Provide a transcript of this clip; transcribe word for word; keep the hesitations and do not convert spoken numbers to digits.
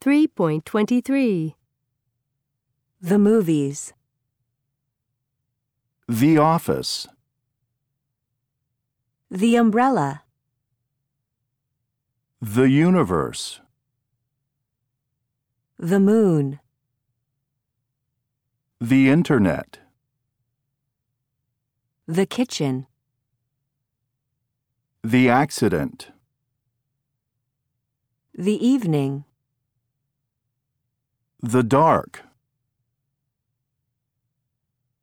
three point twenty-three. The movies. The office. The umbrella. The universe. The moon. The internet. The kitchen. The accident. The evening. The dark.